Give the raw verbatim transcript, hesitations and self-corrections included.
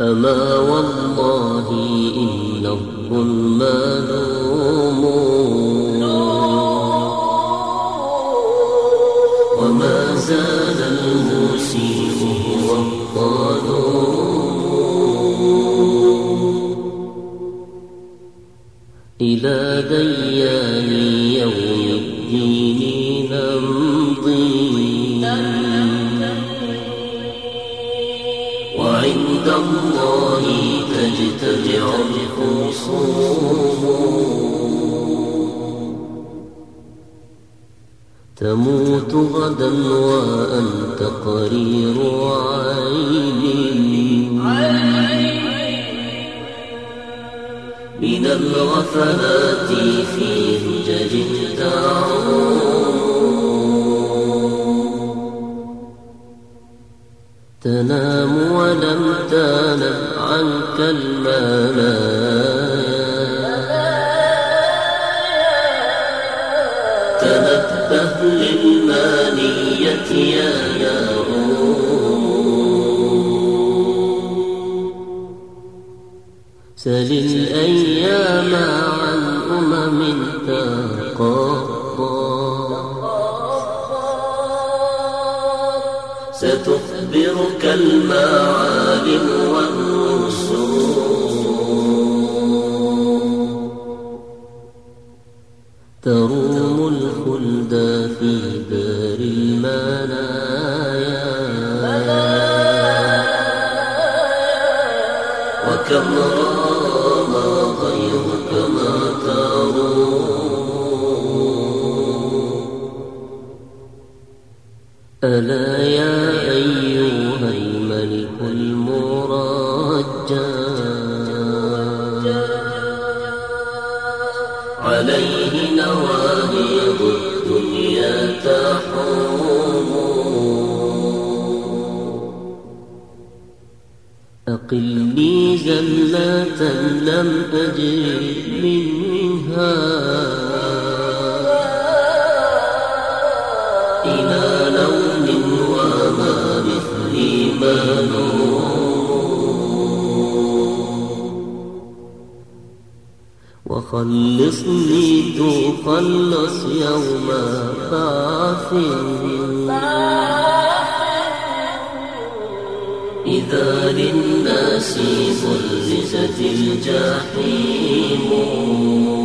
أما والله إن الظلم لوم وما زال المسيء هو الظالم إلى ديان يوم الدين نمضي وعند الله تجتمع الخصوم تموت غدا وأنت قرير عين من الغفلات في فجج تعوم تنام ولم تنم عنك المنايا تنبه للمانية يا سل الأيام عن أمم تقضى ستخبرك المعالم والرسوم تروم الخلد في دار المنايا وكم رام غيرك ما تروم ألا يا أيها الملك المرجى عليه نواهض الدنيا تحوم أقلني زلة لم أجد منها إلى لون وما مثلي ملوم وخلصني تخلص يوم بعث إذا للناس برزت الجحيم